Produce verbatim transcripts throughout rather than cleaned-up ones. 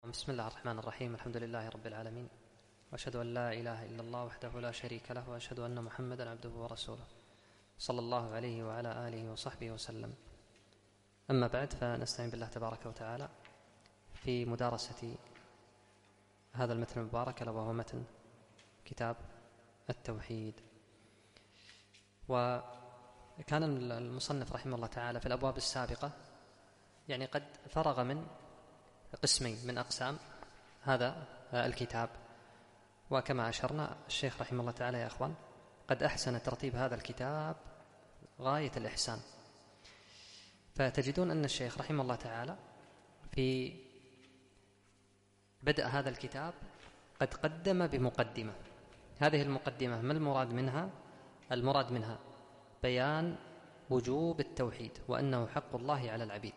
بسم الله الرحمن الرحيم. الحمد لله رب العالمين، وأشهد أن لا إله إلا الله وحده لا شريك له، وأشهد أن محمدا عبده ورسوله صلى الله عليه وعلى آله وصحبه وسلم. أما بعد، فنستعين بالله تبارك وتعالى في مدارسة هذا المتن المبارك، وهو متن كتاب التوحيد. وكان المصنف رحمه الله تعالى في الأبواب السابقة يعني قد فرغ من قسمين من أقسام هذا الكتاب، وكما أشرنا الشيخ رحمه الله تعالى يا أخوان قد أحسن ترتيب هذا الكتاب غاية الإحسان. فتجدون أن الشيخ رحمه الله تعالى في بدء هذا الكتاب قد قدم بمقدمة. هذه المقدمة ما المراد منها؟ المراد منها بيان وجوب التوحيد وأنه حق الله على العبيد،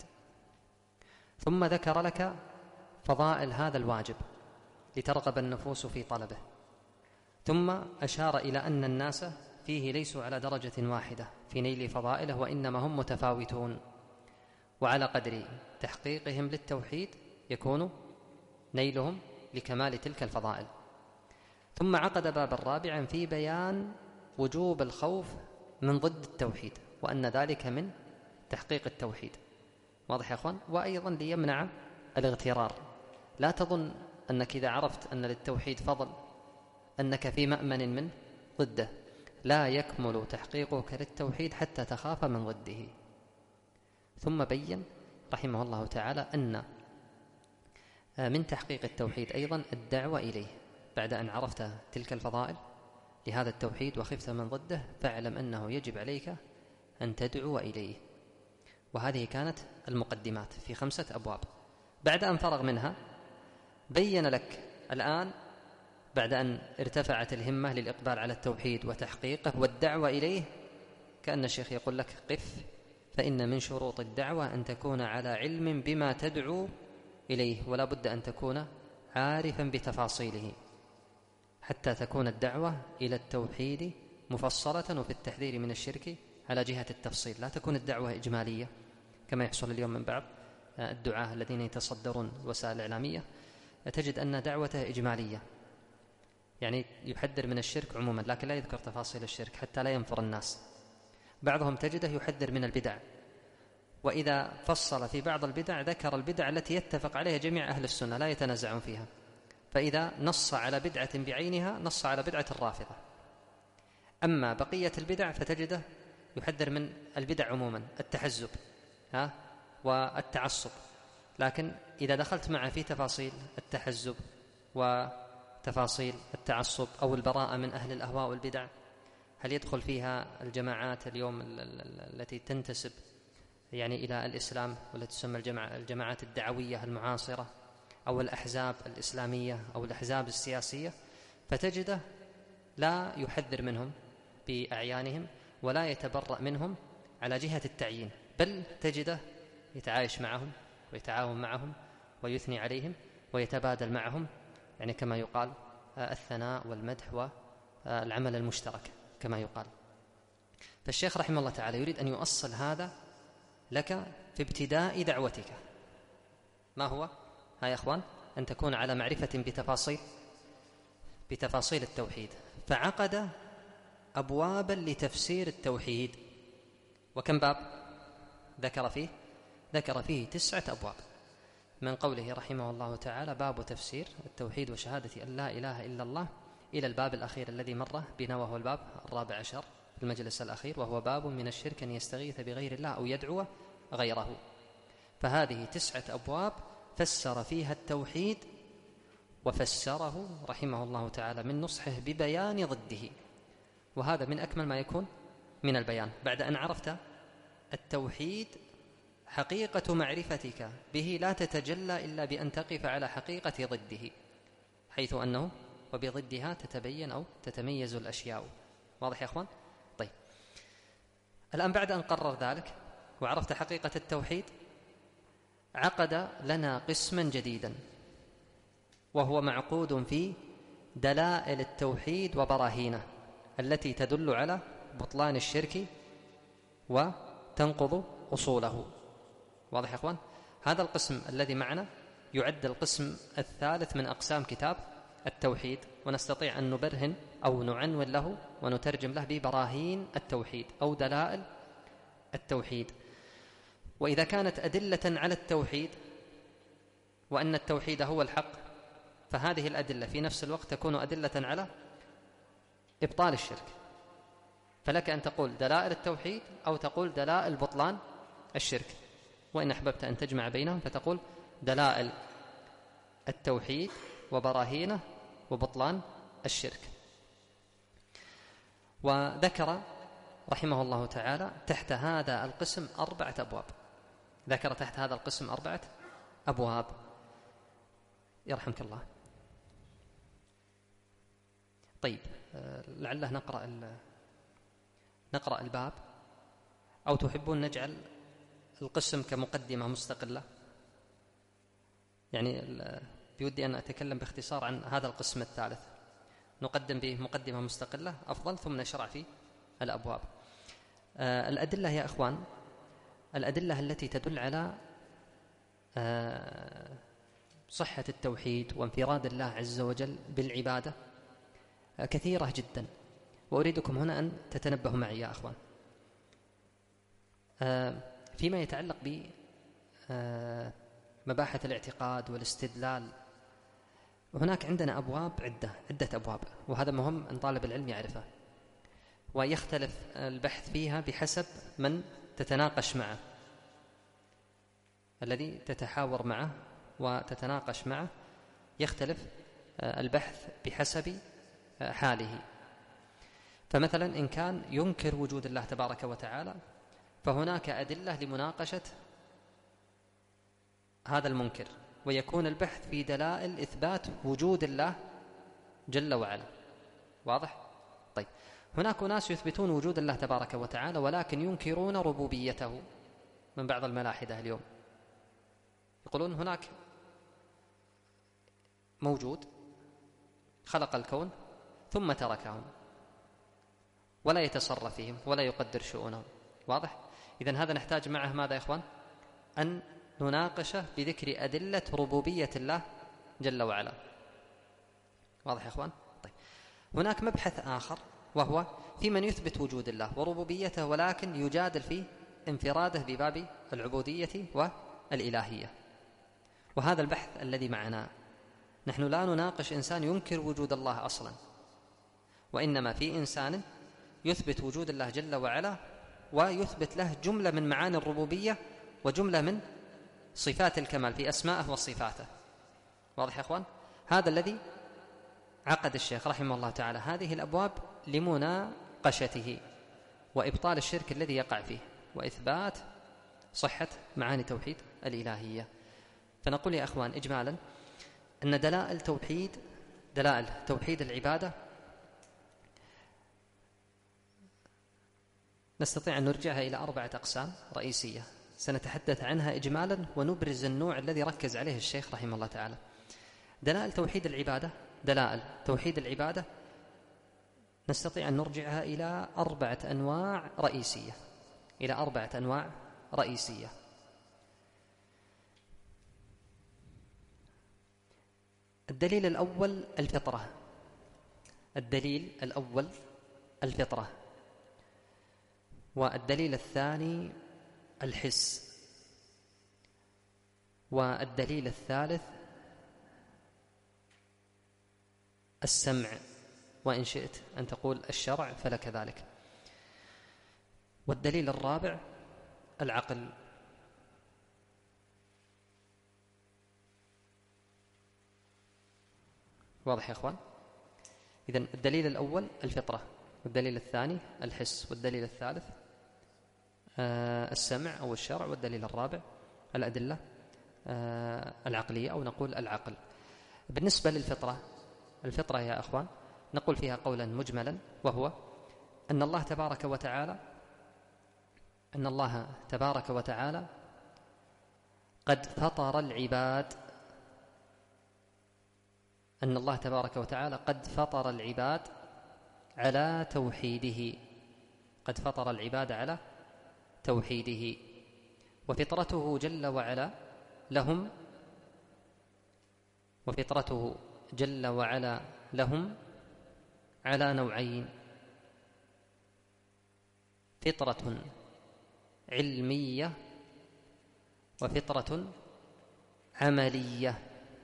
ثم ذكر لك فضائل هذا الواجب لترغب النفوس في طلبه، ثم أشار إلى أن الناس فيه ليسوا على درجة واحدة في نيل فضائله، وإنما هم متفاوتون، وعلى قدر تحقيقهم للتوحيد يكون نيلهم لكمال تلك الفضائل. ثم عقد بابا رابعا في بيان وجوب الخوف من ضد التوحيد، وأن ذلك من تحقيق التوحيد. واضح يا أخوان؟ وأيضا ليمنع الاغترار. لا تظن أنك إذا عرفت أن للتوحيد فضل أنك في مأمن من ضده. لا يكمل تحقيقك للتوحيد حتى تخاف من ضده. ثم بين رحمه الله تعالى أن من تحقيق التوحيد أيضا الدعوة إليه. بعد أن عرفت تلك الفضائل لهذا التوحيد وخفت من ضده، فاعلم أنه يجب عليك أن تدعو إليه. وهذه كانت المقدمات في خمسة أبواب. بعد أن فرغ منها بين لك الآن، بعد أن ارتفعت الهمة للإقبال على التوحيد وتحقيقه والدعوة إليه، كأن الشيخ يقول لك قف، فإن من شروط الدعوة أن تكون على علم بما تدعو إليه، ولا بد أن تكون عارفا بتفاصيله حتى تكون الدعوة إلى التوحيد مفصلة، وفي التحذير من الشرك على جهة التفصيل. لا تكون الدعوة إجمالية كما يحصل اليوم من بعض الدعاة الذين يتصدرون الوسائل الإعلامية، تجد أن دعوته إجمالية، يعني يحذر من الشرك عموما لكن لا يذكر تفاصيل الشرك حتى لا ينفر الناس. بعضهم تجده يحذر من البدع، وإذا فصل في بعض البدع ذكر البدع التي يتفق عليها جميع أهل السنة لا يتنازعون فيها، فإذا نص على بدعة بعينها نص على بدعة الرافضة. أما بقية البدع فتجده يحذر من البدع عموما، التحزب ها والتعصب. لكن إذا دخلت معه في تفاصيل التحزب وتفاصيل التعصب أو البراءة من أهل الأهواء والبدع، هل يدخل فيها الجماعات اليوم التي تنتسب يعني إلى الإسلام والتي تسمى الجماعات الدعوية المعاصرة، أو الأحزاب الإسلامية أو الأحزاب السياسية، فتجده لا يحذر منهم بأعيانهم ولا يتبرأ منهم على جهة التعيين، بل تجده يتعايش معهم ويتعاون معهم ويثني عليهم ويتبادل معهم، يعني كما يقال الثناء والمدح والعمل المشترك كما يقال. فالشيخ رحمه الله تعالى يريد أن يؤصل هذا لك في ابتداء دعوتك. ما هو؟ ها يا أخوان، أن تكون على معرفة بتفاصيل بتفاصيل التوحيد. فعقد أبوابا لتفسير التوحيد. وكم باب ذكر فيه؟ ذكر فيه تسعة أبواب، من قوله رحمه الله تعالى باب تفسير التوحيد وشهادة أن لا إله إلا الله، إلى الباب الأخير الذي مر بنا وهو الباب الرابع عشر في المجلس الأخير، وهو باب من الشرك أن يستغيث بغير الله أو يدعو غيره. فهذه تسعة أبواب فسر فيها التوحيد، وفسره رحمه الله تعالى من نصحه ببيان ضده. وهذا من أكمل ما يكون من البيان. بعد أن عرفت التوحيد حقيقة معرفتك به لا تتجلى إلا بأن تقف على حقيقة ضده، حيث أنه وبضدها تتبين أو تتميز الأشياء. واضح يا أخوان؟ طيب، الآن بعد أن قرر ذلك وعرفت حقيقة التوحيد، عقد لنا قسما جديدا، وهو معقود في دلائل التوحيد وبراهينه التي تدل على بطلان الشرك وتنقض أصوله. واضح يا أخوان؟ هذا القسم الذي معنا يعد القسم الثالث من أقسام كتاب التوحيد، ونستطيع أن نبرهن أو نعنون له ونترجم له ببراهين التوحيد أو دلائل التوحيد. وإذا كانت أدلة على التوحيد وأن التوحيد هو الحق، فهذه الأدلة في نفس الوقت تكون أدلة على إبطال الشرك. فلك أن تقول دلائل التوحيد أو تقول دلائل بطلان الشرك، وإن أحببت أن تجمع بينهم فتقول دلائل التوحيد وبراهينه وبطلان الشرك. وذكر رحمه الله تعالى تحت هذا القسم أربعة أبواب، ذكر تحت هذا القسم أربعة أبواب يرحمك الله. طيب لعله نقرأ نقرأ الباب، أو تحبون نجعل القسم كمقدمة مستقلة؟ يعني بودي أن أتكلم باختصار عن هذا القسم الثالث، نقدم به مقدمة مستقلة أفضل، ثم نشرع في الأبواب. آه الأدلة يا أخوان، الأدلة التي تدل على آه صحة التوحيد وانفراد الله عز وجل بالعبادة آه كثيرة جدا، وأريدكم هنا أن تتنبهوا معي يا أخوان. آه فيما يتعلق ب آه مباحث الاعتقاد والاستدلال، هناك عندنا أبواب عدة عدة أبواب، وهذا مهم أن طالب العلم يعرفه، ويختلف البحث فيها بحسب من تتناقش معه، الذي تتحاور معه وتتناقش معه يختلف البحث بحسب حاله. فمثلا إن كان ينكر وجود الله تبارك وتعالى، فهناك أدلة لمناقشة هذا المنكر، ويكون البحث في دلائل إثبات وجود الله جل وعلا. واضح؟ طيب، هناك ناس يثبتون وجود الله تبارك وتعالى ولكن ينكرون ربوبيته، من بعض الملاحدة اليوم يقولون هناك موجود خلق الكون ثم تركهم ولا يتصرف فيهم ولا يقدر شؤونهم. واضح؟ إذن هذا نحتاج معه ماذا يا إخوان؟ أن نناقشه بذكر أدلة ربوبية الله جل وعلا. واضح يا إخوان؟ طيب، هناك مبحث آخر وهو في من يثبت وجود الله وربوبيته ولكن يجادل في انفراده بباب العبودية والإلهية، وهذا البحث الذي معنا. نحن لا نناقش إنسان ينكر وجود الله أصلا، وإنما في إنسان يثبت وجود الله جل وعلا ويثبت له جملة من معاني الربوبية وجملة من صفات الكمال في أسمائه وصفاته. واضح يا أخوان؟ هذا الذي عقد الشيخ رحمه الله تعالى هذه الأبواب لمناقشته وإبطال الشرك الذي يقع فيه وإثبات صحة معاني توحيد الإلهية. فنقول يا أخوان إجمالا أن دلائل توحيد دلائل توحيد العبادة نستطيع أن نرجعها إلى أربعة أقسام رئيسية سنتحدث عنها إجمالا ونبرز النوع الذي ركز عليه الشيخ رحمه الله تعالى. دلائل توحيد العبادة دلائل توحيد العبادة نستطيع أن نرجعها إلى أربعة أنواع رئيسية إلى أربعة أنواع رئيسية. الدليل الأول الفطرة الدليل الأول الفطرة والدليل الثاني الحس، والدليل الثالث السمع، وإن شئت أن تقول الشرع فلك ذلك، والدليل الرابع العقل. واضح يا أخوان؟ إذن الدليل الأول الفطرة، والدليل الثاني الحس، والدليل الثالث آه السمع أو الشرع، والدليل الرابع الأدلة آه العقلية أو نقول العقل. بالنسبة للفطرة، الفطرة يا أخوان نقول فيها قولا مجملا، وهو أن الله تبارك وتعالى أن الله تبارك وتعالى قد فطر العباد أن الله تبارك وتعالى قد فطر العباد على توحيده قد فطر العباد على توحيده وفطرته جل وعلا لهم وفطرته جل وعلا لهم على نوعين: فطرة علمية وفطرة عملية.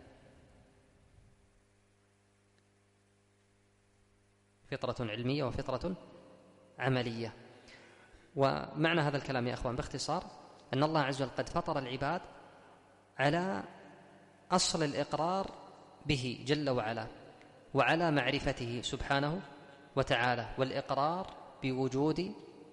فطرة علمية وفطرة عملية. ومعنى هذا الكلام يا أخوان باختصار أن الله عز وجل قد فطر العباد على أصل الإقرار به جل وعلا، وعلى معرفته سبحانه وتعالى، والإقرار بوجود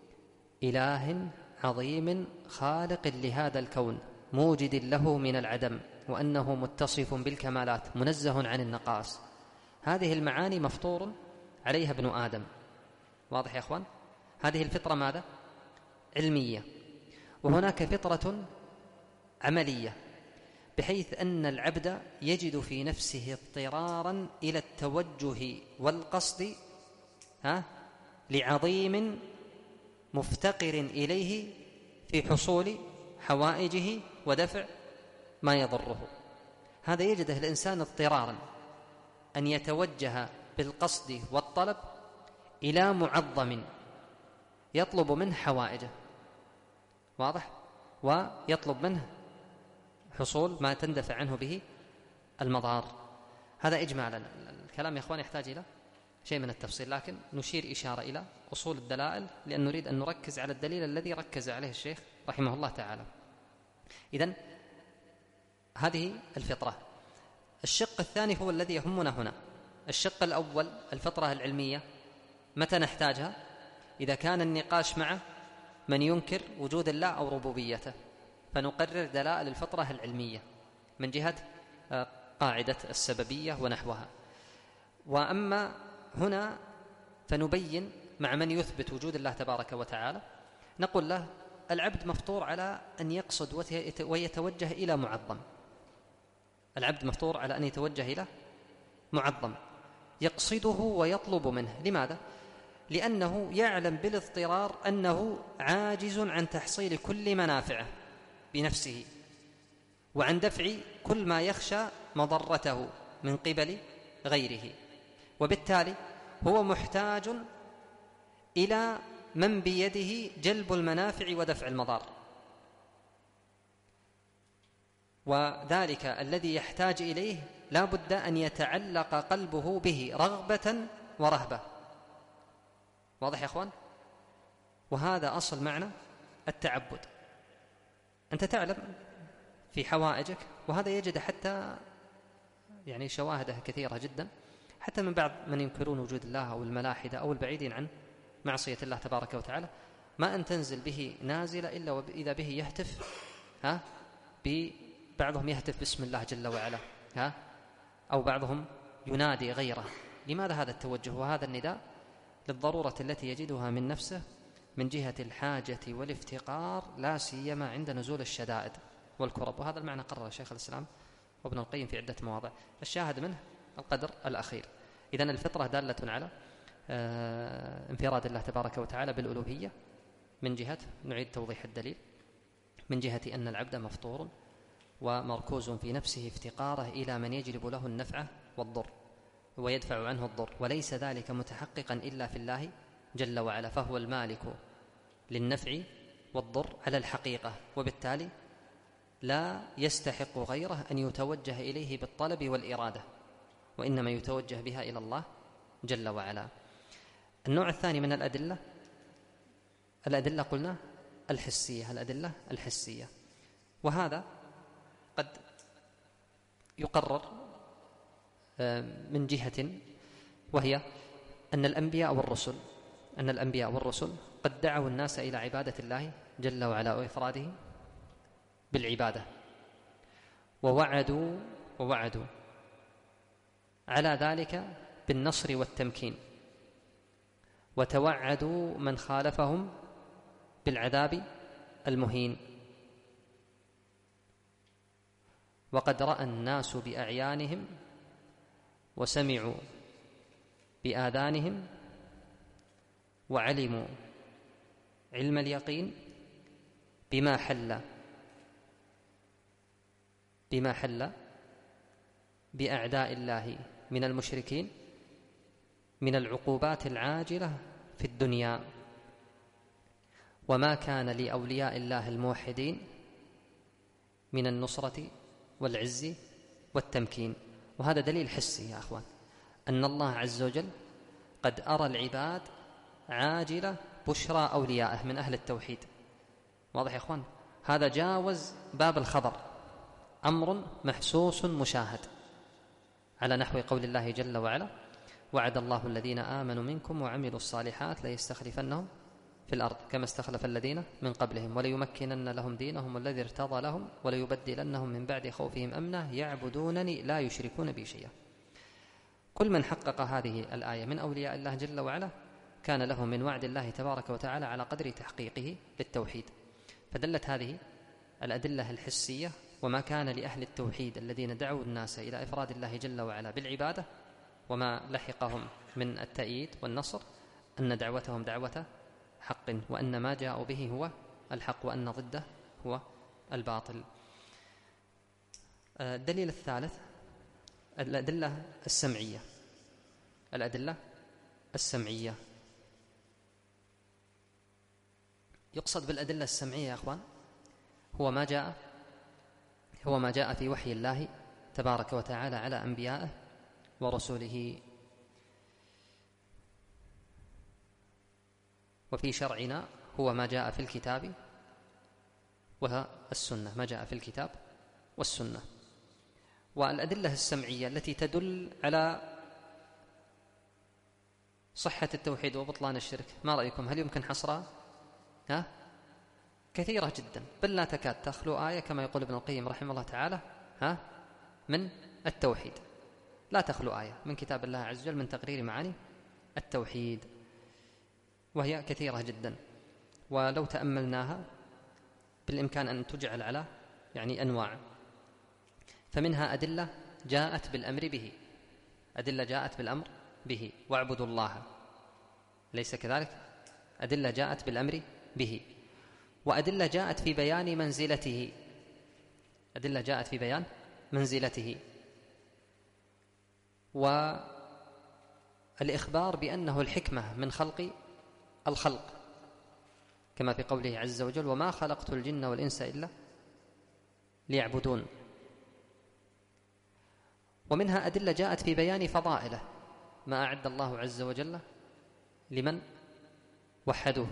إله عظيم خالق لهذا الكون موجد له من العدم، وأنه متصف بالكمالات منزه عن النقائص. هذه المعاني مفطور عليها ابن آدم. واضح يا أخوان؟ هذه الفطرة ماذا؟ علمية. وهناك فطرة عملية، بحيث أن العبد يجد في نفسه اضطرارا إلى التوجه والقصد ها لعظيم مفتقر إليه في حصول حوائجه ودفع ما يضره. هذا يجده الإنسان اضطرارا أن يتوجه بالقصد والطلب إلى معظم يطلب منه حوائجه. واضح؟ ويطلب منه حصول ما تندفع عنه به المضار. هذا إجمالا. الكلام يا أخوان يحتاج إلى شيء من التفصيل، لكن نشير إشارة إلى أصول الدلائل لأن نريد أن نركز على الدليل الذي ركز عليه الشيخ رحمه الله تعالى. إذن هذه الفطرة. الشق الثاني هو الذي يهمنا هنا. الشق الأول الفطرة العلمية، متى نحتاجها؟ إذا كان النقاش مع من ينكر وجود الله أو ربوبيته، فنقرر دلائل الفطرة العلمية من جهة قاعدة السببية ونحوها. وأما هنا فنبين مع من يثبت وجود الله تبارك وتعالى، نقول له العبد مفطور على أن يقصد ويتوجه إلى معظم. العبد مفطور على أن يتوجه إلى معظم يقصده ويطلب منه. لماذا؟ لأنه يعلم بالاضطرار أنه عاجز عن تحصيل كل منافعه بنفسه، وعن دفع كل ما يخشى مضرته من قبل غيره، وبالتالي هو محتاج إلى من بيده جلب المنافع ودفع المضار. وذلك الذي يحتاج إليه لا بد أن يتعلق قلبه به رغبة ورهبة. واضح يا أخوان؟ وهذا أصل معنى التعبد. أنت تعلم في حوائجك، وهذا يجد حتى يعني شواهده كثيرة جدا، حتى من بعض من ينكرون وجود الله أو الملاحدة أو البعيدين عن معصية الله تبارك وتعالى، ما أن تنزل به نازلة إلا وإذا به يهتف ها بعضهم يهتف باسم الله جل وعلا ها أو بعضهم ينادي غيره. لماذا هذا التوجه وهذا النداء؟ للضرورة التي يجدها من نفسه من جهة الحاجة والافتقار، لا سيما عند نزول الشدائد والكرب. وهذا المعنى قرر شيخ الإسلام وابن القيم في عدة مواضع، الشاهد منه القدر الأخير. إذن الفطرة دالة على انفراد الله تبارك وتعالى بالألوهية من جهة، نعيد توضيح الدليل، من جهة أن العبد مفطور ومركوز في نفسه افتقاره إلى من يجلب له النفع والضر ويدفع عنه الضر، وليس ذلك متحققا إلا في الله جل وعلا، فهو المالك للنفع والضر على الحقيقة، وبالتالي لا يستحق غيره أن يتوجه إليه بالطلب والإرادة، وإنما يتوجه بها إلى الله جل وعلا. النوع الثاني من الأدلة، الأدلة قلنا الحسية، الأدلة الحسية، وهذا قد يقرر من جهة، وهي أن الأنبياء والرسل أن الأنبياء والرسل قد دعوا الناس إلى عبادة الله جل وعلا وإفراده بالعبادة، ووعدوا ووعدوا على ذلك بالنصر والتمكين، وتوعدوا من خالفهم بالعذاب المهين. وقد رأى الناس بأعيانهم وسمعوا بآذانهم وعلموا علم اليقين بما حل بما حل بأعداء الله من المشركين من العقوبات العاجلة في الدنيا، وما كان لأولياء الله الموحدين من النصرة والعز والتمكين. وهذا دليل حسي يا أخوان أن الله عز وجل قد أرى العباد عاجلة بشرى أوليائه من أهل التوحيد. واضح يا أخوان؟ هذا جاوز باب الخبر، أمر محسوس مشاهد، على نحو قول الله جل وعلا: وعد الله الذين آمنوا منكم وعملوا الصالحات ليستخلفنهم في الأرض كما استخلف الذين من قبلهم وليمكنن لهم دينهم الذي ارتضى لهم وليبدلنهم من بعد خوفهم أمنا يعبدونني لا يشركون بي شيئا. كل من حقق هذه الآية من أولياء الله جل وعلا كان له من وعد الله تبارك وتعالى على قدر تحقيقه للتوحيد. فدلت هذه الأدلة الحسية وما كان لأهل التوحيد الذين دعوا الناس إلى إفراد الله جل وعلا بالعبادة وما لحقهم من التأييد والنصر أن دعوتهم دعوة حق، وأن ما جاءوا به هو الحق، وأن ضده هو الباطل. الدليل الثالث الأدلة السمعية. الأدلة السمعية يقصد بالأدلة السمعية يا أخوان هو ما جاء هو ما جاء في وحي الله تبارك وتعالى على أنبيائه ورسوله، وفي شرعنا هو ما جاء في الكتاب والسنة، ما جاء في الكتاب والسنة. والأدلة السمعية التي تدل على صحة التوحيد وبطلان الشرك، ما رأيكم؟ هل يمكن حصرها؟ ها؟ كثيرة جدا، بل لا تكاد تخلو آية كما يقول ابن القيم رحمه الله تعالى ها من التوحيد، لا تخلو آية من كتاب الله عز وجل من تقرير معاني التوحيد، وهي كثيرة جدا. ولو تأملناها بالإمكان أن تجعل على يعني أنواع، فمنها أدلة جاءت بالأمر به، أدلة جاءت بالأمر به واعبدوا الله، ليس كذلك؟ أدلة جاءت بالأمر به، وأدلة جاءت في بيان منزلته، أدلة جاءت في بيان منزلته والإخبار بأنه الحكمة من خلق الخلق، كما في قوله عز وجل: وما خلقت الجن والإنس إلا ليعبدون. ومنها أدلة جاءت في بيان فضائله، ما أعد الله عز وجل لمن وحدوه،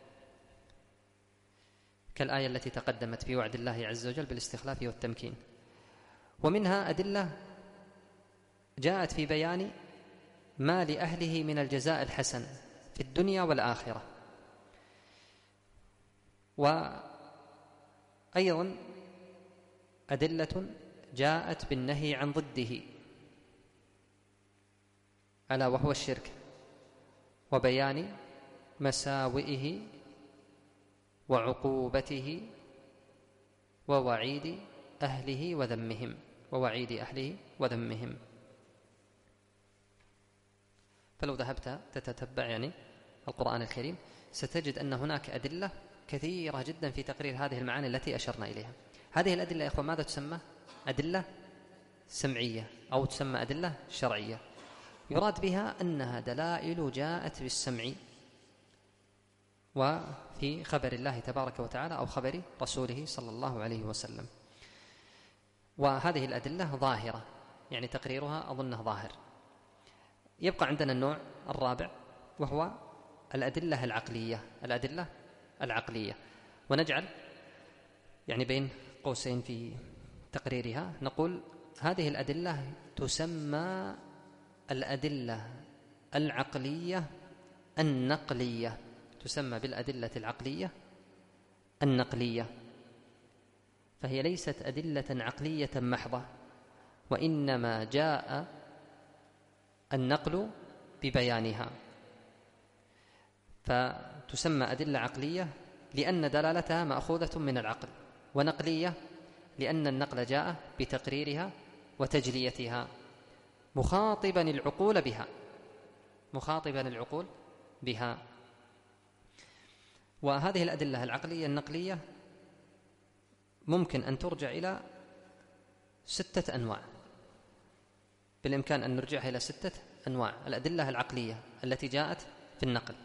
كالآية التي تقدمت في وعد الله عز وجل بالاستخلاف والتمكين. ومنها أدلة جاءت في بيان ما لأهله من الجزاء الحسن في الدنيا والآخرة. وأيضا أدلة جاءت بالنهي عن ضده ألا وهو الشرك، وبيان مساوئه وعقوبته ووعيد أهله وذمهم ووعيد أهله وذمهم. فلو ذهبت تتتبع يعني القرآن الكريم ستجد أن هناك أدلة كثيرة جدا في تقرير هذه المعاني التي أشرنا إليها. هذه الأدلة يا إخوان ماذا تسمى؟ أدلة سمعية أو تسمى أدلة شرعية، يراد بها أنها دلائل جاءت بالسمع وفي خبر الله تبارك وتعالى أو خبر رسوله صلى الله عليه وسلم. وهذه الأدلة ظاهرة، يعني تقريرها أظنه ظاهر. يبقى عندنا النوع الرابع وهو الأدلة العقلية، الأدلة العقلية، ونجعل يعني بين قوسين في تقريرها نقول هذه الأدلة تسمى الأدلة العقلية النقلية، تسمى بالأدلة العقلية النقلية، فهي ليست أدلة عقلية محضة، وإنما جاء النقل ببيانها، فتسمى أدلة عقلية لأن دلالتها مأخوذة من العقل، ونقلية لأن النقل جاء بتقريرها وتجليتها مخاطبا العقول بها مخاطبا العقول بها. وهذه الأدلة العقلية النقلية ممكن أن ترجع إلى ستة أنواع. بالإمكان أن نرجعها إلى ستة أنواع. الأدلة العقلية التي جاءت في النقل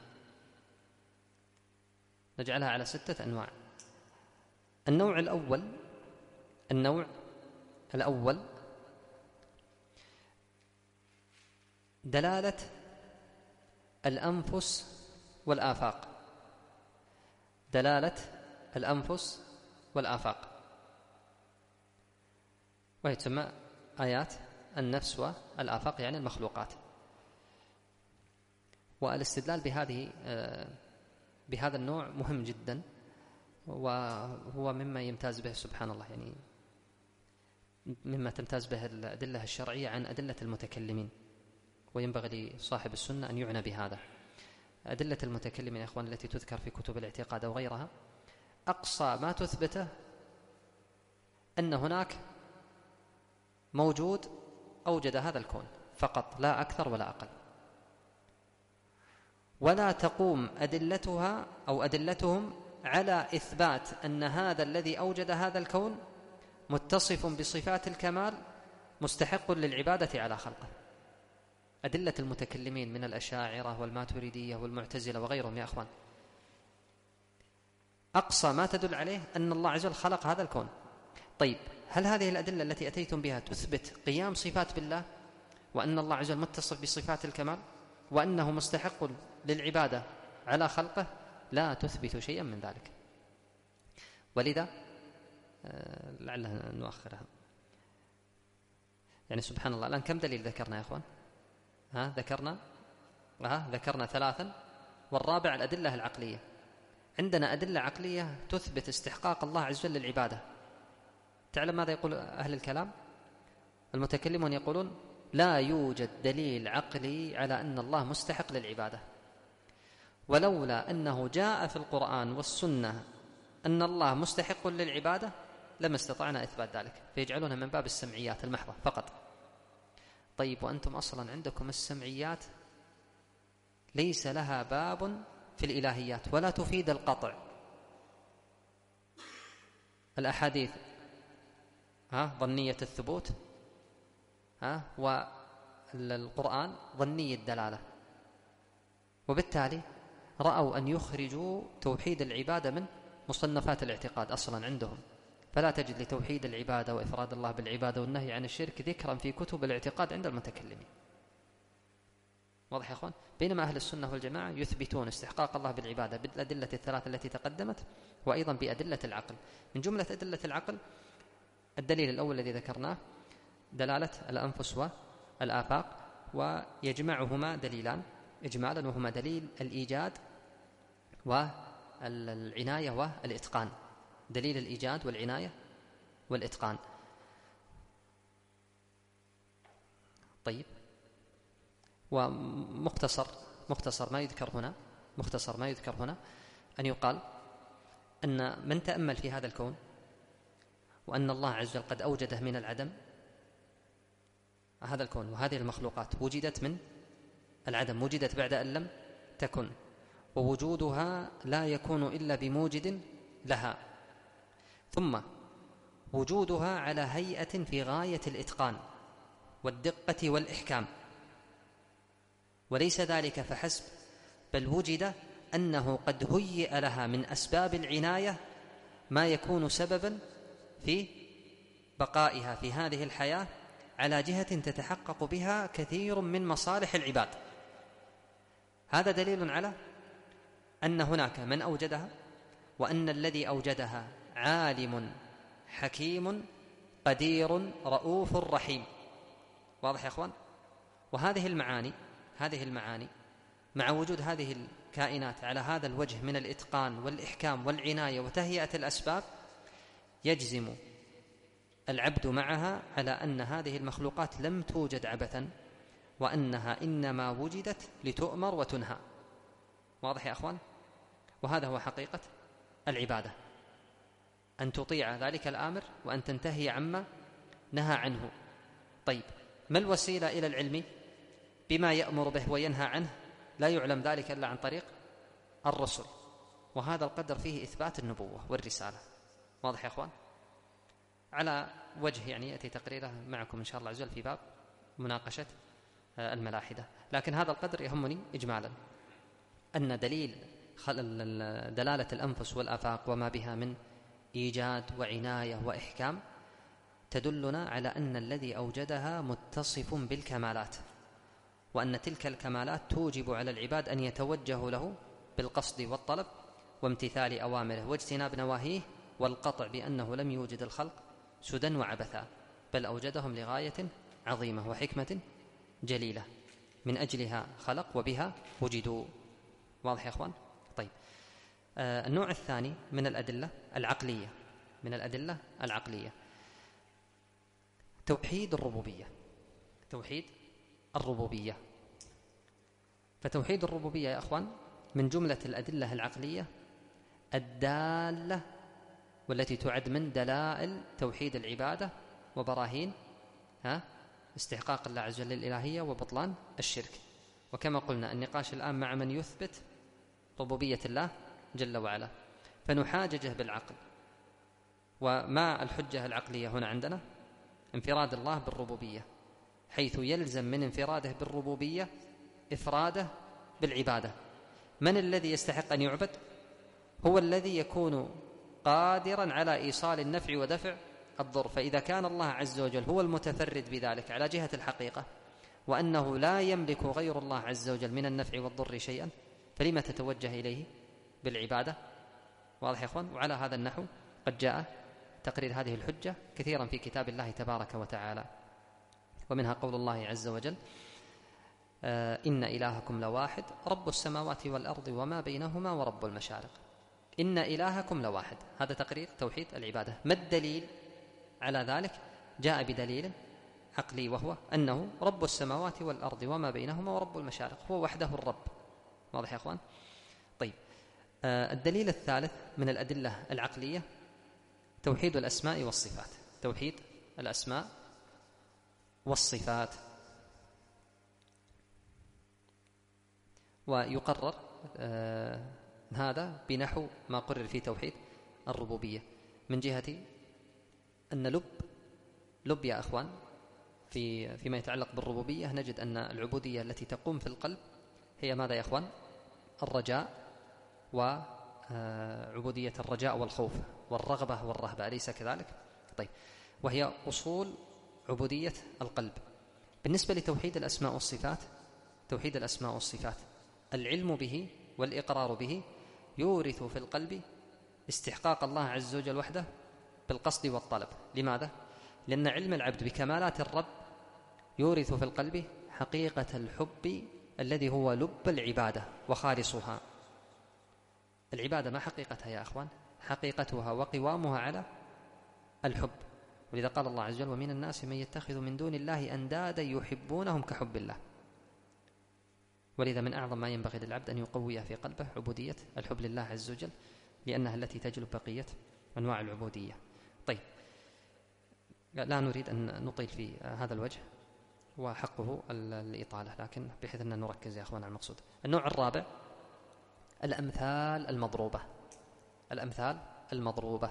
نجعلها على ستة أنواع. النوع الأول النوع الأول دلالة الأنفس والآفاق. دلالة الأنفس والآفاق، وهي تسمى آيات النفس والآفاق، يعني المخلوقات. والاستدلال بهذه بهذا النوع مهم جدا، وهو مما يمتاز به سبحان الله، يعني مما تمتاز به الأدلة الشرعية عن أدلة المتكلمين، وينبغي لصاحب السنة أن يعنى بهذا. أدلة المتكلمين يا إخوان التي تذكر في كتب الاعتقاد أو غيرها، أقصى ما تثبته أن هناك موجود أوجد هذا الكون فقط، لا أكثر ولا أقل. ولا تقوم أدلتها أو أدلتهم على إثبات أن هذا الذي أوجد هذا الكون متصف بصفات الكمال مستحق للعبادة على خلقه. أدلة المتكلمين من الأشاعرة والماتريدية والمعتزلة وغيرهم يا أخوان، أقصى ما تدل عليه أن الله عز وجل خلق هذا الكون. طيب، هل هذه الأدلة التي أتيتم بها تثبت قيام صفات بالله، وأن الله عز وجل متصف بصفات الكمال، وأنه مستحق للعبادة على خلقه؟ لا تثبت شيئا من ذلك. ولذا آه لعلها نؤخرها. يعني سبحان الله، الآن كم دليل ذكرنا يا أخوان؟ ها ذكرنا ها ذكرنا ثلاثا، والرابع الأدلة العقلية. عندنا أدلة عقلية تثبت استحقاق الله عز وجل للعبادة. تعلم ماذا يقول أهل الكلام؟ المتكلمون يقولون لا يوجد دليل عقلي على أن الله مستحق للعبادة، ولولا أنه جاء في القرآن والسنة أن الله مستحق للعبادة لما استطعنا إثبات ذلك، فيجعلونها من باب السمعيات المحضة فقط. طيب، وأنتم أصلا عندكم السمعيات ليس لها باب في الإلهيات ولا تفيد القطع. الأحاديث ها ظنية الثبوت، ها والقرآن ظني الدلالة، وبالتالي رأوا أن يخرجوا توحيد العبادة من مصنفات الاعتقاد أصلا عندهم، فلا تجد لتوحيد العبادة وإفراد الله بالعبادة والنهي عن الشرك ذكرا في كتب الاعتقاد عند المتكلمين. واضح يا أخوان؟ بينما أهل السنة والجماعة يثبتون استحقاق الله بالعبادة بالأدلة الثلاثة التي تقدمت، وأيضا بأدلة العقل. من جملة أدلة العقل الدليل الأول الذي ذكرناه دلالة الأنفس والآفاق، ويجمعهما دليلان إجمالا، وهما دليل الإيجاد والعناية والإتقان. دليل الإيجاد والعناية والإتقان. طيب، ومختصر مختصر ما يذكر هنا مختصر ما يذكر هنا أن يقال أن من تأمل في هذا الكون وأن الله عز وجل قد أوجده من العدم، هذا الكون وهذه المخلوقات وجدت من العدم، وجدت بعد أن لم تكن، ووجودها لا يكون إلا بموجد لها، ثم وجودها على هيئة في غاية الإتقان والدقة والإحكام. وليس ذلك فحسب، بل وجد أنه قد هيئ لها من أسباب العناية ما يكون سببا في بقائها في هذه الحياة على جهة تتحقق بها كثير من مصالح العباد. هذا دليل على أن هناك من أوجدها، وأن الذي أوجدها عالم حكيم قدير رؤوف رحيم. واضح يا أخوان؟ وهذه المعاني هذه المعاني مع وجود هذه الكائنات على هذا الوجه من الإتقان والإحكام والعناية وتهيئة الأسباب، يجزم العبد معها على أن هذه المخلوقات لم توجد عبثا، وأنها إنما وجدت لتؤمر وتنهى. واضح يا أخوان؟ وهذا هو حقيقة العبادة، أن تطيع ذلك الآمر وأن تنتهي عما نهى عنه. طيب، ما الوسيلة إلى العلم بما يأمر به وينهى عنه؟ لا يعلم ذلك إلا عن طريق الرسل، وهذا القدر فيه إثبات النبوة والرسالة. واضح يا أخوان؟ على وجه يعني يأتي تقريره معكم إن شاء الله عز وجل في باب مناقشة الملاحدة. لكن هذا القدر يهمني إجمالا، أن دليل دلالة الأنفس والآفاق وما بها من إيجاد وعناية وإحكام تدلنا على أن الذي أوجدها متصف بالكمالات، وأن تلك الكمالات توجب على العباد أن يتوجهوا له بالقصد والطلب وامتثال أوامره واجتناب نواهيه، والقطع بأنه لم يوجد الخلق سدى وعبثا، بل أوجدهم لغاية عظيمة وحكمة جليلة من أجلها خلق وبها وجدوا. واضح يا أخوان؟ طيب، آه النوع الثاني من الأدلة العقلية، من الأدلة العقلية توحيد الربوبية. توحيد الربوبية. فتوحيد الربوبية يا أخوان من جملة الأدلة العقلية الدالة والتي تعد من دلائل توحيد العبادة وبراهين ها استحقاق الله عز وجل للإلهية وبطلان الشرك. وكما قلنا النقاش الآن مع من يثبت ربوبية الله جل وعلا، فنحاججه بالعقل. وما الحجة العقلية هنا عندنا؟ انفراد الله بالربوبية، حيث يلزم من انفراده بالربوبية إفراده بالعبادة. من الذي يستحق أن يعبد؟ هو الذي يكون قادرا على إيصال النفع ودفع الضر. فإذا كان الله عز وجل هو المتفرد بذلك على جهة الحقيقة، وأنه لا يملك غير الله عز وجل من النفع والضر شيئا، فلما تتوجه إليه بالعبادة؟ واضح يا أخوان؟ وعلى هذا النحو قد جاء تقرير هذه الحجة كثيرا في كتاب الله تبارك وتعالى، ومنها قول الله عز وجل آه إن إلهكم لواحد رب السماوات والأرض وما بينهما ورب المشارق. إن إلهكم لواحد، هذا تقرير توحيد العبادة. ما الدليل على ذلك؟ جاء بدليل عقلي، وهو أنه رب السماوات والأرض وما بينهما ورب المشارق، هو وحده الرب. واضح يا أخوان؟ طيب، آه الدليل الثالث من الأدلة العقلية توحيد الأسماء والصفات. توحيد الأسماء والصفات. ويقرر آه هذا بنحو ما قرر في توحيد الربوبية، من جهة أن لب لب يا أخوان في فيما يتعلق بالربوبية نجد أن العبودية التي تقوم في القلب هي ماذا يا أخوان؟ الرجاء، وعبودية الرجاء والخوف والرغبة والرهبة، أليس كذلك؟ طيب، وهي أصول عبودية القلب. بالنسبة لتوحيد الأسماء والصفات، توحيد الأسماء والصفات العلم به والإقرار به يورث في القلب استحقاق الله عز وجل وحده بالقصد والطلب. لماذا؟ لأن علم العبد بكمالات الرب يورث في القلب حقيقة الحب الذي هو لب العبادة وخالصها. العبادة ما حقيقتها يا أخوان؟ حقيقتها وقوامها على الحب. ولذا قال الله عز وجل ومن الناس من يتخذ من دون الله أندادا يحبونهم كحب الله. ولذا من أعظم ما ينبغي للعبد أن يقوي في قلبه عبودية الحب لله عز وجل، لأنها التي تجلب بقية أنواع العبودية. طيب، لا نريد أن نطيل في هذا الوجه وحقه الإطالة، لكن بحيث أن نركز يا أخوان على المقصود. النوع الرابع الأمثال المضروبة. الأمثال المضروبة.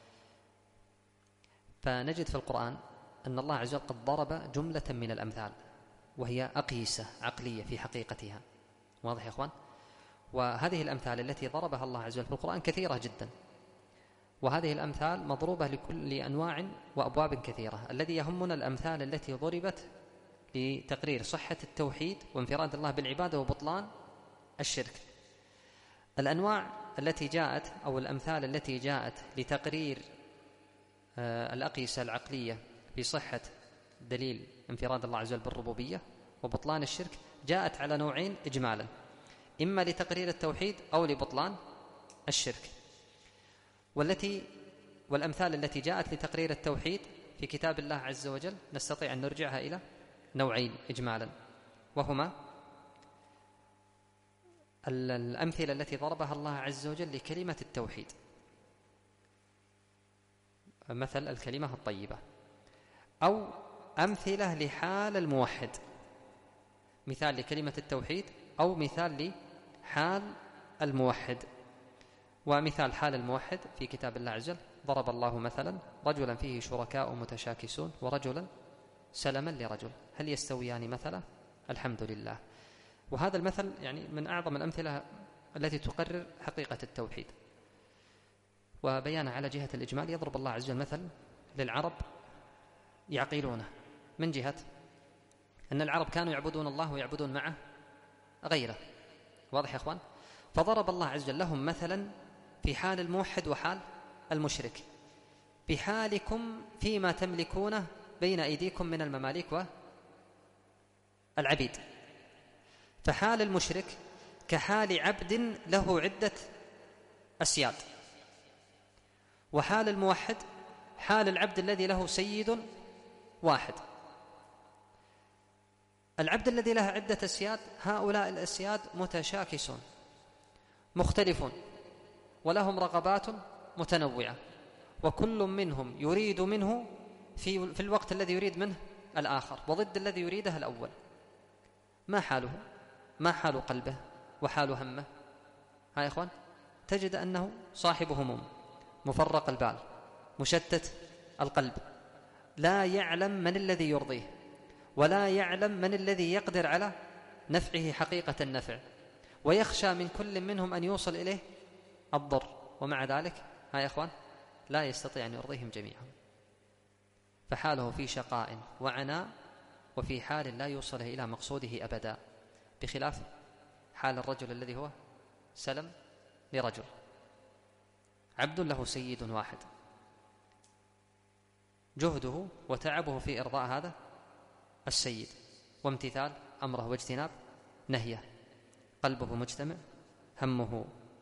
فنجد في القرآن أن الله عز وجل قد ضرب جملة من الأمثال، وهي أقيسة عقلية في حقيقتها. واضح يا أخوان؟ وهذه الأمثال التي ضربها الله عز وجل في القرآن كثيرة جدا، وهذه الأمثال مضروبة لكل أنواع وأبواب كثيرة. الذي يهمنا الأمثال التي ضربت لتقرير صحة التوحيد وانفراد الله بالعبادة وبطلان الشرك. الأنواع التي جاءت أو الأمثال التي جاءت لتقرير آه الأقيسة العقلية في صحة دليل انفراد الله عز وجل بالربوبية وبطلان الشرك جاءت على نوعين إجمالا، إما لتقرير التوحيد أو لبطلان الشرك. والتي والأمثال التي جاءت لتقرير التوحيد في كتاب الله عز وجل نستطيع أن نرجعها إلى نوعين إجمالا، وهما الأمثلة التي ضربها الله عز وجل لكلمة التوحيد، مثل الكلمة الطيبة، أو أمثلة لحال الموحد، مثال لكلمة التوحيد أو مثال لحال الموحد. ومثال حال الموحد في كتاب الله عز وجل ضرب الله مثلا رجلا فيه شركاء متشاكسون ورجلا سلما لرجل، هل يستويان مثلا؟ الحمد لله. وهذا المثل يعني من أعظم الأمثلة التي تقرر حقيقة التوحيد. وبيانا على جهة الإجمال يضرب الله عز وجل مثل للعرب يعقلونه، من جهة أن العرب كانوا يعبدون الله ويعبدون معه غيره، واضح يا أخوان؟ فضرب الله عز وجل لهم مثلا في حال الموحد وحال المشرك، بحالكم فيما تملكونه بين أيديكم من المماليك والعبيد. فحال المشرك كحال عبد له عدة أسياد، وحال الموحد حال العبد الذي له سيد واحد. العبد الذي له عدة أسياد، هؤلاء الأسياد متشاكسون مختلفون ولهم رغبات متنوعة، وكل منهم يريد منه في, في الوقت الذي يريد منه الآخر، وضد الذي يريده الأول. ما حاله؟ ما حال قلبه وحال همه؟ ها يا إخوان، تجد أنه صاحب هموم، مفرق البال، مشتت القلب، لا يعلم من الذي يرضيه، ولا يعلم من الذي يقدر على نفعه حقيقة النفع، ويخشى من كل منهم أن يوصل إليه الضر، ومع ذلك ها يا إخوان لا يستطيع أن يرضيهم جميعا. فحاله في شقاء وعناء، وفي حال لا يوصل إلى مقصوده أبدا، بخلاف حال الرجل الذي هو سلم لرجل، عبد له سيد واحد، جهده وتعبه في إرضاء هذا السيد وامتثال أمره واجتناب نهيه، قلبه مجتمع، همه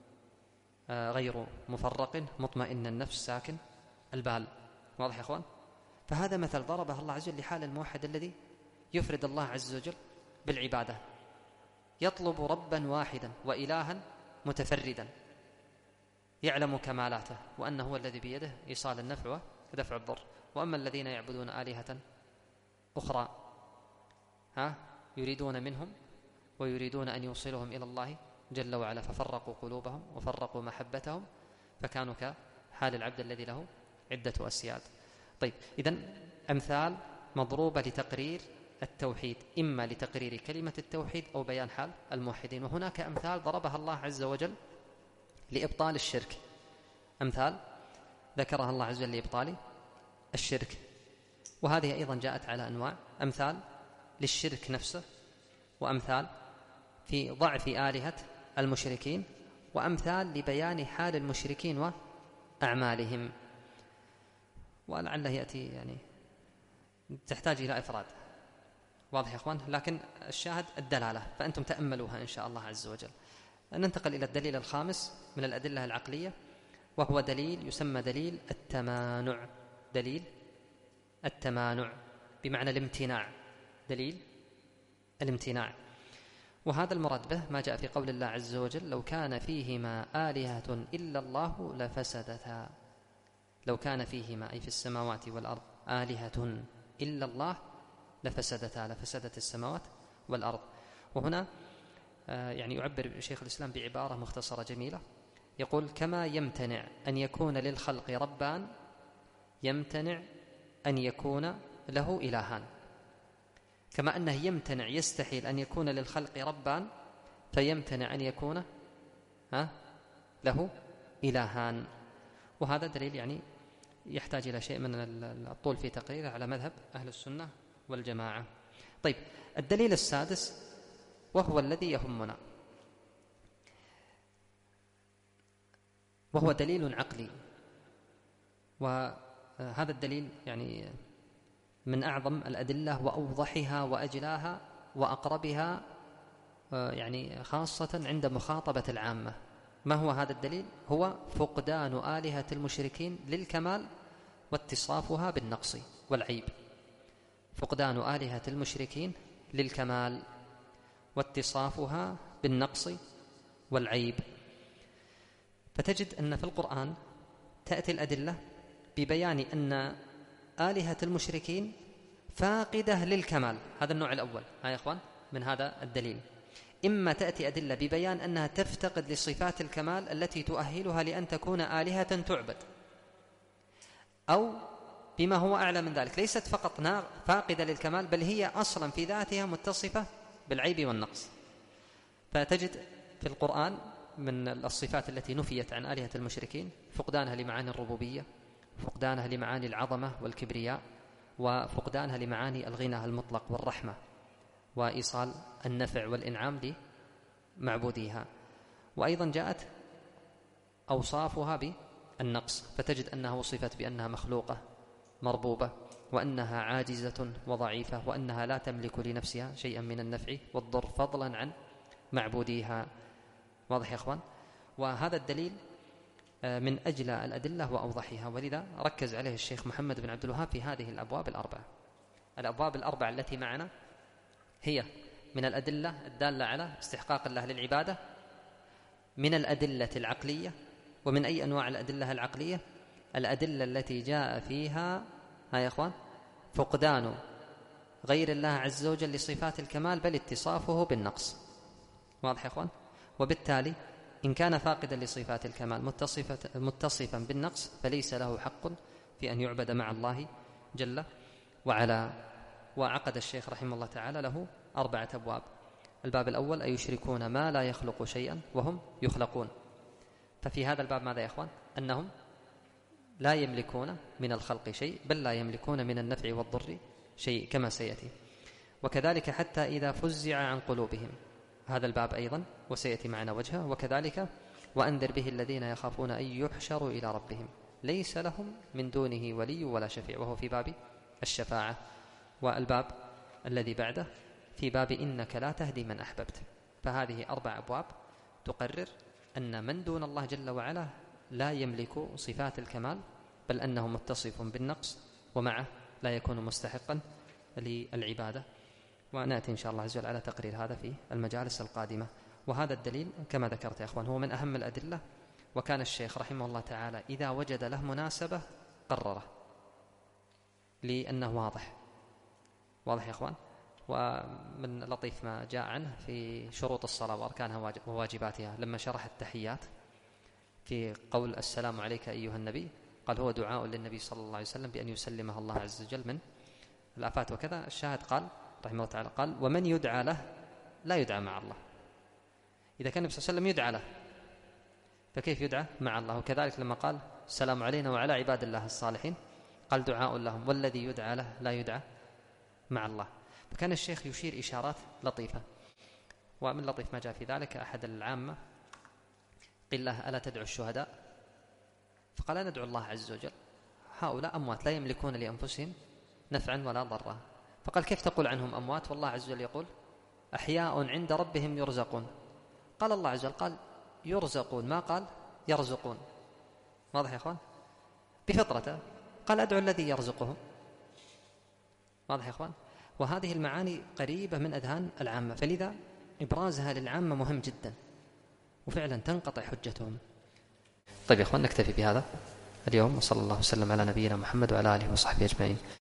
غير مفرق، مطمئن النفس، ساكن البال، واضح يا أخوان؟ فهذا مثل ضربه الله عز وجل لحال الموحد الذي يفرد الله عز وجل بالعبادة، يطلب ربا واحدا وإلها متفردا يعلم كمالاته وأنه هو الذي بيده إيصال النفع ودفع الضر. وأما الذين يعبدون آلهة أخرى ها يريدون منهم ويريدون أن يوصلهم إلى الله جل وعلا، ففرقوا قلوبهم وفرقوا محبتهم، فكانوا كحال العبد الذي له عدة أسياد. طيب، إذن أمثال مضروبة لتقرير التوحيد، إما لتقرير كلمة التوحيد أو بيان حال الموحدين. وهناك أمثال ضربها الله عز وجل لإبطال الشرك، أمثال ذكرها الله عز وجل لإبطال الشرك، وهذه أيضا جاءت على أنواع، أمثال للشرك نفسه، وأمثال في ضعف آلهة المشركين، وأمثال لبيان حال المشركين وأعمالهم. ولعله يأتي يعني تحتاج إلى إفراد، واضح يا أخوان؟ لكن الشاهد الدلالة، فأنتم تأملوها إن شاء الله عز وجل. ننتقل إلى الدليل الخامس من الأدلة العقلية، وهو دليل يسمى دليل التمانع. دليل التمانع بمعنى الامتناع، دليل الامتناع. وهذا المراد به ما جاء في قول الله عز وجل: لو كان فيهما آلهة إلا الله لفسدتا. لو كان فيهما أي في السماوات والأرض آلهة إلا الله لفسدتا، لفسدت السماوات والأرض. وهنا يعني يعبر شيخ الإسلام بعبارة مختصرة جميلة، يقول: كما يمتنع أن يكون للخلق ربان يمتنع أن يكون له إلهان. كما أنه يمتنع يستحيل أن يكون للخلق ربان، فيمتنع أن يكون ها له إلهان. وهذا دليل يعني يحتاج إلى شيء من الطول في تقريره على مذهب أهل السنة والجماعة. طيب، الدليل السادس وهو الذي يهمنا، وهو دليل عقلي. وهذا الدليل يعني من أعظم الأدلة وأوضحها وأجلاها وأقربها، يعني خاصة عند مخاطبة العامة. ما هو هذا الدليل؟ هو فقدان آلهة المشركين للكمال واتصافها بالنقص والعيب. فقدان آلهة المشركين للكمال واتصافها بالنقص والعيب. فتجد أن في القرآن تأتي الأدلة ببيان أن آلهة المشركين فاقدة للكمال، هذا النوع الأول ها يا إخوان من هذا الدليل. إما تأتي أدلة ببيان أنها تفتقد لصفات الكمال التي تؤهلها لأن تكون آلهة تعبد، أو بما هو أعلى من ذلك، ليست فقط فاقدة للكمال، بل هي أصلا في ذاتها متصفة بالعيب والنقص. فتجد في القرآن من الصفات التي نفيت عن آلهة المشركين فقدانها لمعاني الربوبية، فقدانها لمعاني العظمة والكبرياء، وفقدانها لمعاني الغنى المطلق والرحمة وإيصال النفع والإنعام لمعبوديها. وأيضا جاءت أوصافها بالنقص، فتجد أنها وصفت بأنها مخلوقة مربوبة، وأنها عاجزة وضعيفة، وأنها لا تملك لنفسها شيئا من النفع والضر فضلا عن معبوديها. واضح يا أخوان؟ وهذا الدليل من أجل الأدلة وأوضحها، ولذا ركز عليه الشيخ محمد بن عبد الوهاب في هذه الأبواب الأربعة. الأبواب الأربعة التي معنا هي من الأدلة الدالة على استحقاق الله للعبادة، من الأدلة العقلية، ومن أي أنواع الأدلة العقلية؟ الأدلة التي جاء فيها ها يا أخوان فقدان غير الله عز وجل لصفات الكمال، بل اتصافه بالنقص. واضح يا أخوان؟ وبالتالي إن كان فاقدا لصفات الكمال متصفا بالنقص فليس له حق في أن يعبد مع الله جل وعلا. وعقد الشيخ رحمه الله تعالى له أربعة أبواب. الباب الأول: أيشركون ما لا يخلق شيئا وهم يخلقون. ففي هذا الباب ماذا يا أخوان؟ أنهم لا يملكون من الخلق شيء، بل لا يملكون من النفع والضر شيء كما سيأتي. وكذلك حتى إذا فزع عن قلوبهم، هذا الباب أيضا وسيأتي معنا وجهه. وكذلك وأنذر به الذين يخافون أن يحشروا إلى ربهم ليس لهم من دونه ولي ولا شفيع، وهو في باب الشفاعة. والباب الذي بعده في باب إنك لا تهدي من أحببت. فهذه أربع أبواب تقرر أن من دون الله جل وعلا لا يملك صفات الكمال، بل أنه متصف بالنقص، ومعه لا يكون مستحقا للعبادة. ونأتي إن شاء الله عز وجل على تقرير هذا في المجالس القادمة. وهذا الدليل كما ذكرت يا أخوان هو من أهم الأدلة، وكان الشيخ رحمه الله تعالى إذا وجد له مناسبة قرره لأنه واضح. واضح يا أخوان؟ ومن لطيف ما جاء عنه في شروط الصلاة وأركانها وواجباتها لما شرح التحيات في قول السلام عليك أيها النبي، قال هو دعاء للنبي صلى الله عليه وسلم بأن يسلمها الله عز وجل من الآفات وكذا. الشاهد قال رحمه الله تعالى قال ومن يدعى له لا يدعى مع الله. إذا كان النبي صلى الله عليه وسلم يدعى له فكيف يدعى مع الله؟ وكذلك لما قال السلام علينا وعلى عباد الله الصالحين قال دعاء لهم، والذي يدعى له لا يدعى مع الله. فكان الشيخ يشير إشارات لطيفة. ومن لطيف ما جاء في ذلك أحد العامة قيل له ألا تدعو الشهداء؟ فقال ندعو الله عز وجل، هؤلاء أموات لا يملكون لأنفسهم نفعا ولا ضرا. فقال كيف تقول عنهم أموات والله عز وجل يقول أحياء عند ربهم يرزقون؟ قال الله عز وجل قال يرزقون، ما قال يرزقون. واضح يا أخوان؟ بفطرته قال أدعو الذي يرزقهم. واضح يا أخوان؟ وهذه المعاني قريبة من أذهان العامة، فلذا إبرازها للعامة مهم جدا، وفعلا تنقطع حجتهم. طيب يا أخوان نكتفي بهذا اليوم، وصلى الله وسلم على نبينا محمد وعلى آله وصحبه أجمعين.